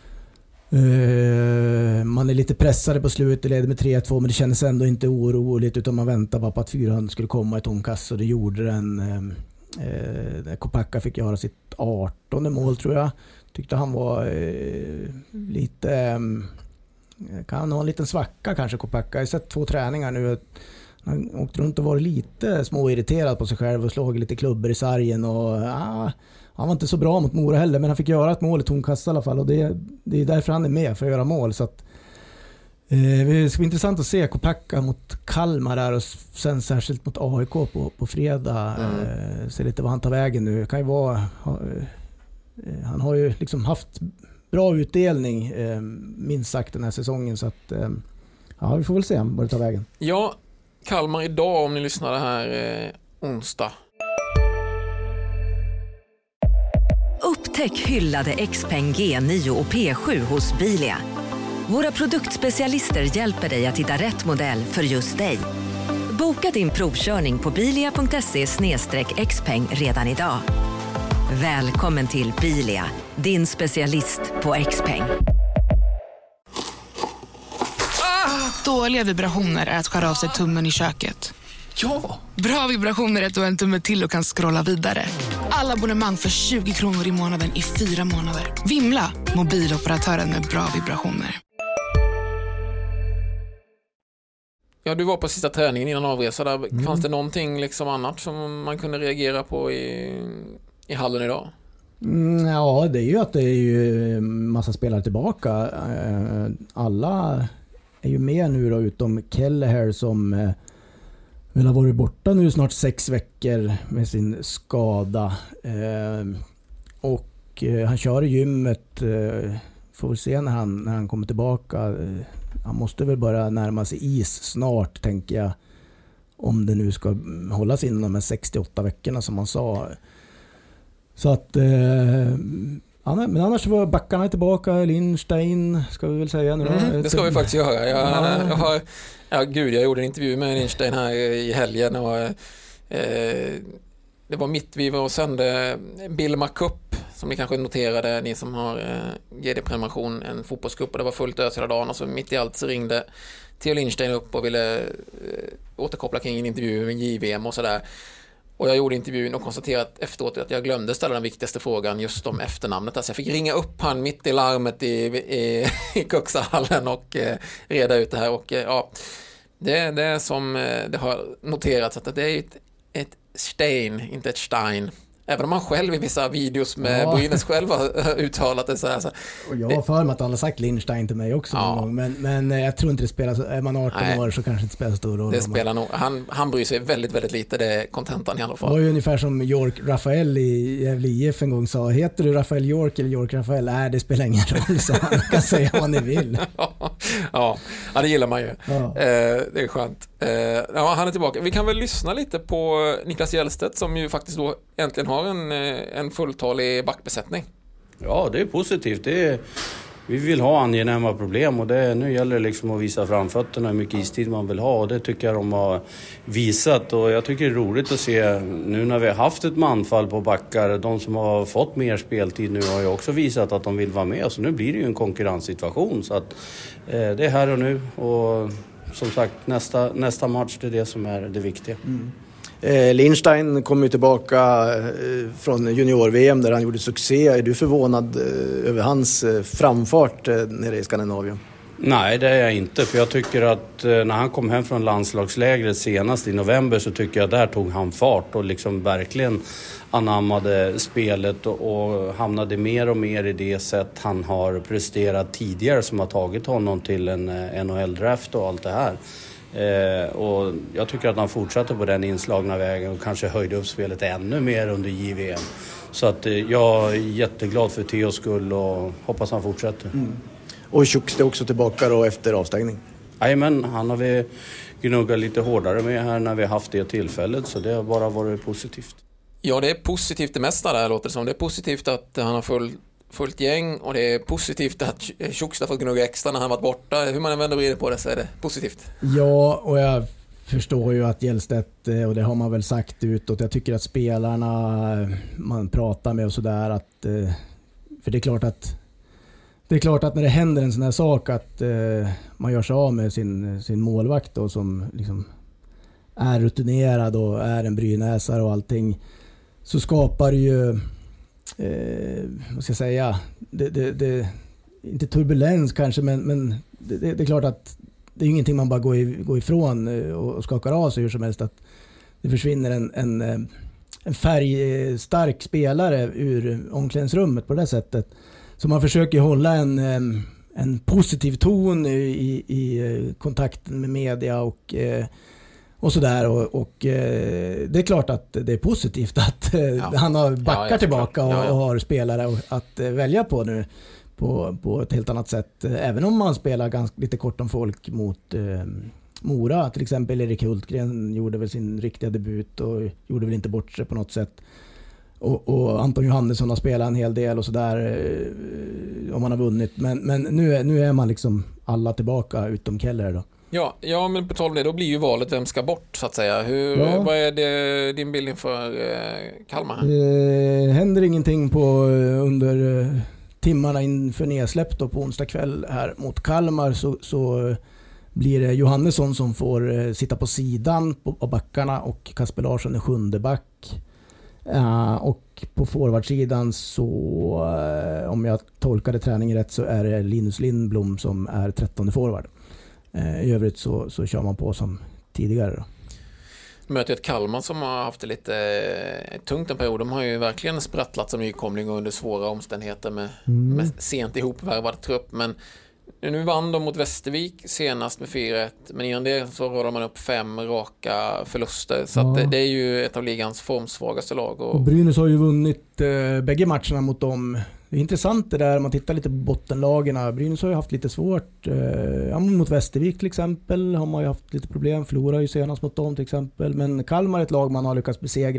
Uh, man är lite pressade på slutet, leder med tre två, men det kändes ändå inte oroligt utan man väntade bara på att fyran skulle komma i tomkass och det gjorde den. Uh, uh, Kopacka fick göra sitt artonde mål tror jag. Tyckte han var eh, lite eh, kan ha en liten svacka kanske Kopacka. Jag har sett två träningar nu. Han åkte runt och var lite småirriterad på sig själv och slog lite klubbor i sargen och ah, han var inte så bra mot Mora heller, men han fick göra ett mål i tom kassa i alla fall, och det, det är därför han är med, för att göra mål. Så att, eh, det ska bli intressant att se Kopacka mot Kalmar där, och sen särskilt mot A I K på, på fredag. Mm. Eh, se lite vad han tar vägen nu. Det kan ju vara, ha, eh, han har ju liksom haft bra utdelning eh, minst sagt den här säsongen, så att eh, ja, vi får väl se vad det tar vägen. Ja, Kalmar idag om ni lyssnar det här eh, onsdag. Upptäck hyllade X-Peng G nio och P sju hos Bilia. Våra produktspecialister hjälper dig att hitta rätt modell för just dig. Boka din provkörning på bilia punkt se slash xpeng redan idag. Välkommen till Bilia, din specialist på X-Peng. Ah, dåliga vibrationer är att skära av sig tummen i köket. Ja! Bra vibrationer är att du har en tumme till och kan scrolla vidare. Alla abonnemang för tjugo kronor i månaden i fyra månader. Vimla, mobiloperatören med bra vibrationer. Ja, du var på sista träningen innan avresa där. Mm. Fanns det någonting liksom annat som man kunde reagera på i, i hallen idag? Mm, ja, det är ju att det är ju massa spelare tillbaka. Alla är ju med nu då, utom Kelleher som eh, väl har varit borta nu snart sex veckor med sin skada. Eh, och eh, han kör i gymmet. Eh, får vi se när han, när han kommer tillbaka. Eh, han måste väl börja närma sig is snart, tänker jag. Om det nu ska hållas inom de här sextioåtta veckorna som han sa. Så att... Eh, men annars var backarna tillbaka, Lindstein ska vi väl säga nu då. Mm, det ska vi faktiskt göra. Jag, ja. jag har, ja gud, jag gjorde en intervju med Lindstein här i helgen och eh, det var mitt vi var och sände Bilma Cup, som ni kanske noterade, ni som har eh, G D-prenumeration, en fotbollscup, och det var fullt ös hela dagen, och så mitt i allt så ringde Theo Lindstein upp och ville eh, återkoppla kring en intervju med J V M och sådär. Och jag gjorde intervjun och konstaterade efteråt att jag glömde ställa den viktigaste frågan just om efternamnet. Alltså jag fick ringa upp han mitt i larmet i, i, i Kuxahallen och eh, reda ut det här. Och eh, ja, det, det är som eh, det har noterats att det är ett, ett Stein, inte ett Stein. Även om man själv i vissa videos med ja. Brynäs själv har uttalat det så här. Så och jag har för mig att alla sagt Lindstein till mig också ja. någon gång. Men, men jag tror inte det spelar så, är man arton Nej. år så kanske det inte spelar så stor roll. Det spelar nog, han, han bryr sig väldigt, väldigt lite, det är kontentan i alla fall. Det var ju ungefär som York Rafael i Gävle I F en gång sa, heter du Rafael York eller York Rafael? Nej, det spelar ingen roll, så han kan säga vad ni vill. ja, ja, det gillar man ju. Ja. Eh, det är skönt. Eh, ja, han är tillbaka. Vi kan väl lyssna lite på Niklas Hjellstedt som ju faktiskt då äntligen har en, en fulltalig backbesättning. Ja, det är positivt. Det är, vi vill ha angenäma problem och det, nu gäller det liksom att visa framfötterna hur mycket istid man vill ha, och det tycker jag de har visat, och jag tycker det är roligt att se nu när vi har haft ett manfall på backar, de som har fått mer speltid nu har ju också visat att de vill vara med, så nu blir det ju en konkurrenssituation, så att eh, det är här och nu, och som sagt nästa, nästa match, det är det som är det viktiga. Mm. Eh, Lindstein kom ju tillbaka eh, från junior-V M där han gjorde succé. Är du förvånad eh, över hans eh, framfart eh, nere i Skandinavien? Nej, det är jag inte, för jag tycker att eh, när han kom hem från landslagslägret senast i november, så tycker jag där tog han fart och liksom verkligen anammade spelet och, och hamnade mer och mer i det sätt han har presterat tidigare, som har tagit honom till en eh, N H L-draft och allt det här. Eh, och jag tycker att han fortsatte på den inslagna vägen och kanske höjde upp spelet ännu mer under J V M. Så att eh, jag är jätteglad för Theos skull och hoppas han fortsätter. Mm. Och Tjuks är också tillbaka då efter avstängning? Jajamän, han har vi gnuggat lite hårdare med här när vi har haft det tillfället, så det har bara varit positivt. Ja, det är positivt det mesta där, låter det som. Det är positivt att han har full fullt gäng, och det är positivt att Tjuks har fått gnugga extra när han varit borta. Hur man vänder vrider på det så är det positivt. Ja, och jag förstår ju att Hjellstedt, och det har man väl sagt utåt, jag tycker att spelarna man pratar med och sådär, att för det är klart att det är klart att när det händer en sån här sak att man gör sig av med sin, sin målvakt då, som liksom är rutinerad och är en brynäsare och allting, så skapar det ju Eh, vad ska jag säga, det, det, det, inte turbulens kanske, men, men det, det är klart att det är ingenting man bara går, i, går ifrån och skakar av sig hur som helst, att det försvinner en, en, en färgstark spelare ur omklädningsrummet på det sättet. Så man försöker hålla en, en positiv ton i, i kontakten med media och, och sådär. Och, och det är klart att det är positivt att ja. han har backar ja, tillbaka och, ja, ja. och har spelare att välja på nu på, på ett helt annat sätt. Även om man spelar ganska lite kort om folk mot eh, Mora. Till exempel Erik Hultgren gjorde väl sin riktiga debut och gjorde väl inte bort sig på något sätt. Och, och Anton Johannesson har spelat en hel del och sådär eh, om man har vunnit. Men, men nu, nu är man liksom alla tillbaka utom Keller då. Ja, ja, men på tal om det, då blir ju valet vem ska bort så att säga. Hur, ja. Vad är det, din bild inför eh, Kalmar? Det händer ingenting på under eh, timmarna inför nedsläpp då på onsdag kväll här mot Kalmar så, så blir det Johannesson som får eh, sitta på sidan på, på backarna och Kasper Larsson är sjunde back. Uh, och på forwardsidan så uh, om jag tolkade träningen rätt så är det Linus Lindblom som är trettonde forward. Uh, I övrigt så, så kör man på som tidigare då. Möter ett Kalmar som har haft det lite eh, tungt en period. De har ju verkligen sprattlat som nykomling under svåra omständigheter med, mm. med sent ihopvärvad trupp. Men nu vann de mot Västervik senast med fyra ett. Men innan det så radar man upp fem raka förluster. Så ja. att det, det är ju ett av ligans formsvagaste lag. Och... och Brynäs har ju vunnit eh, bägge matcherna mot dem. Det är intressant det där, man tittar lite på bottenlagerna. Brynäs har ju haft lite svårt. Eh, ja, mot Västervik till exempel har man ju haft lite problem. Förlorar ju senast mot dem till exempel. Men Kalmar är ett lag man har lyckats besegra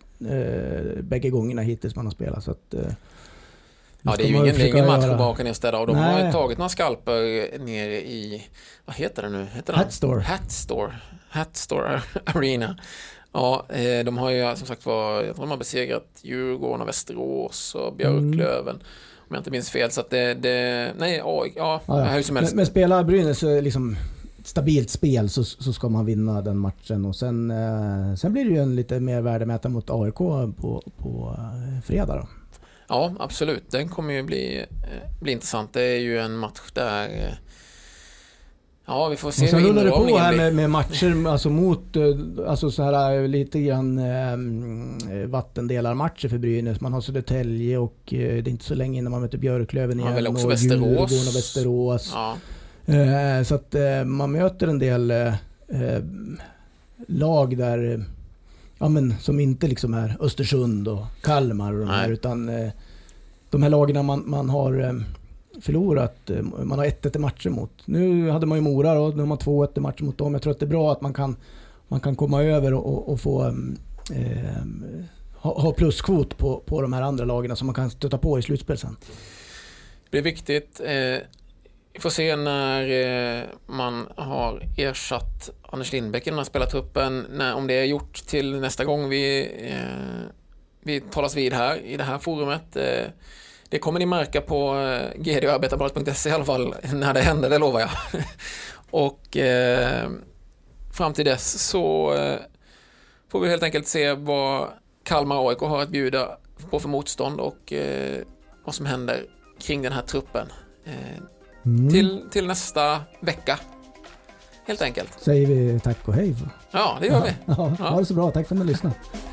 eh, bägge gångerna hittills man har spelat. Så att... Eh, Ja, det är ju ingen, ingen match att baka ner städer av. De Nej. har ju tagit några skalper ner i, vad heter det nu? Heter det? Hatstore. Hatstore. Hatstore Arena. Ja, de har ju som sagt var, jag tror de har besegrat Djurgården och Västerås och Björklöven. Mm. Om jag inte minns fel. Så att det, det nej, ja, ja, ja, ja. Som helst. Men, men spelar Brynäs liksom stabilt spel så, så ska man vinna den matchen. Och sen, eh, sen blir det ju en lite mer värdemätare mot A I K på, på eh, fredag då. Ja, absolut. Den kommer ju bli, bli intressant. Det är ju en match där... Ja, vi får se. Och sen rullar det på här med, med matcher alltså mot alltså så här lite grann eh, vattendelarmatcher för Brynäs. Man har Södertälje och eh, det är inte så länge innan man möter Björklöven igen. Ja, väl också och Västerås. Djurgården och Västerås. Ja. Eh, så att eh, man möter en del eh, lag där... Ja, men som inte liksom är Östersund och Kalmar och de här, utan eh, de här lagarna man, man har eh, förlorat, eh, man har ett ett matcher mot. Nu hade man ju Mora och nu har man två ett matcher mot dem. Jag tror att det är bra att man kan, man kan komma över och, och, och få eh, ha, ha pluskvot på, på de här andra lagarna som man kan stöta på i slutspel sen. Det är viktigt. Eh, vi får se när eh, man har ersatt Anders Lindbäck i den här spelartruppen, när, om det är gjort till nästa gång vi, eh, vi talas vid här i det här forumet. Eh, det kommer ni märka på eh, g d arbetarbladet punkt se i alla fall när det händer, det lovar jag. Och eh, fram till dess så eh, får vi helt enkelt se vad Kalmar A I K har att bjuda på för motstånd och eh, vad som händer kring den här truppen. Eh, mm. till, till nästa vecka. Helt enkelt. Säger vi tack och hej. Ja, det gör vi. Ja, ja. Ha det så bra. Tack för att ni lyssnade.